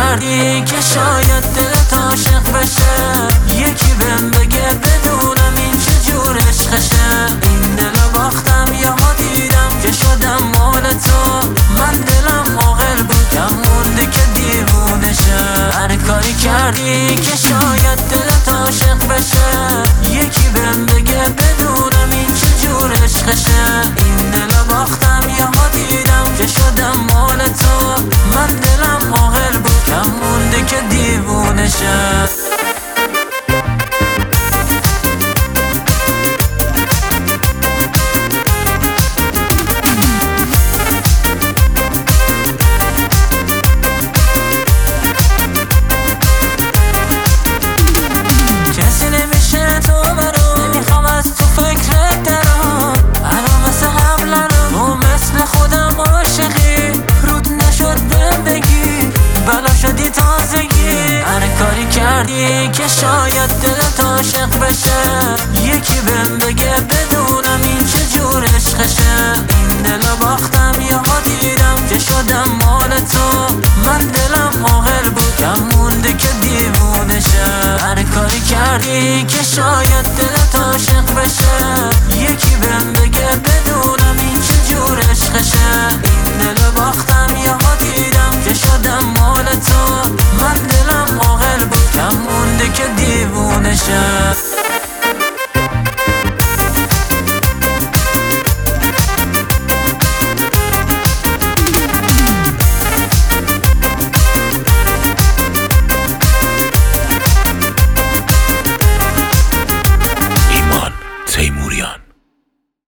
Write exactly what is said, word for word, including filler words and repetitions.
کردی که شاید دلت عاشق بشه، یکی بهم بگه بدونم این چجور عشقشه. این دلو باختم یهو دیدم که شدم مال تو، من دلم عاقل بود کم مونده که دیوونه شه. هر کاری کردی که شاید دلت عاشق بشه، یکی بهم بگه بدونم این چجور عشقشه. این دلو باختم یهو دیدم که شدم مال تو، من دلم عاقل بود کم مونده که دیوونه شه. کردی که شاید دلت عاشق بشه، یکی بهم بگه بدونم این چجور عشقشه. این دلو باختم یهو دیدم که شدم مال تو، من دلم